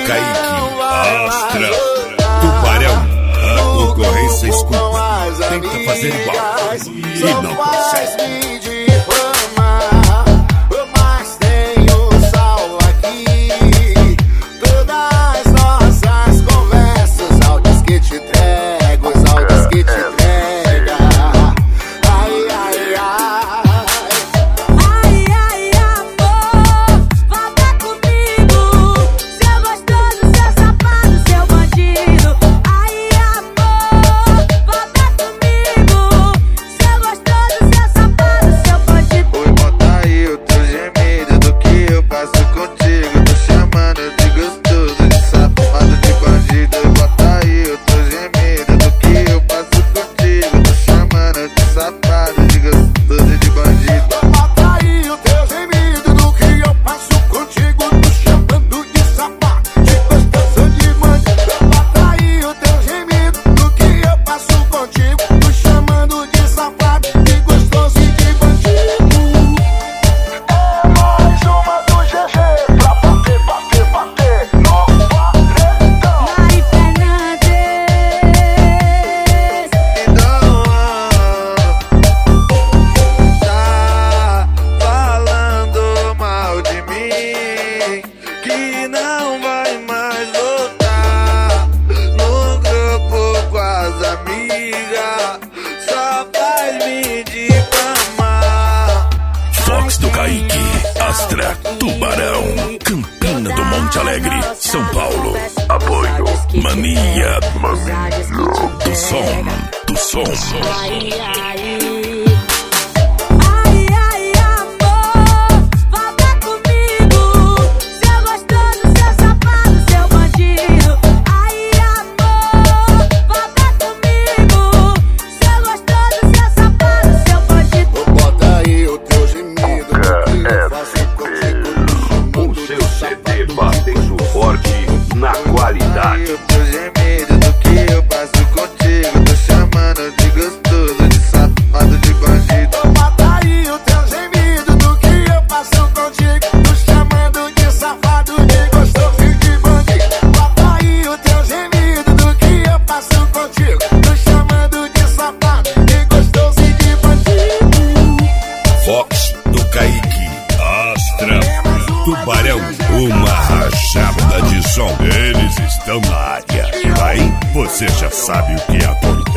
Kaique, Astra, Tubarão. A concorrência escuta, tenta fazer igual e não consegue. Astra, Tubarão, Campina do Monte Alegre, São Paulo. Apoio Mania do som, do som. Na qualidade. O teu gemido do que eu passo contigo. Tô chamando de gostoso, de safado, de bandido. Bota aí o teu gemido do que eu passo contigo. Tô chamando de safado, de gostoso e de bandido. Bota aí o teu gemido do que eu passo contigo. Tô chamando de safado, de gostoso e de bandido. Fox do Kaique, Astra, Tubarão, uma rachada de som. Eles estão na área. Aí você já sabe o que acontece.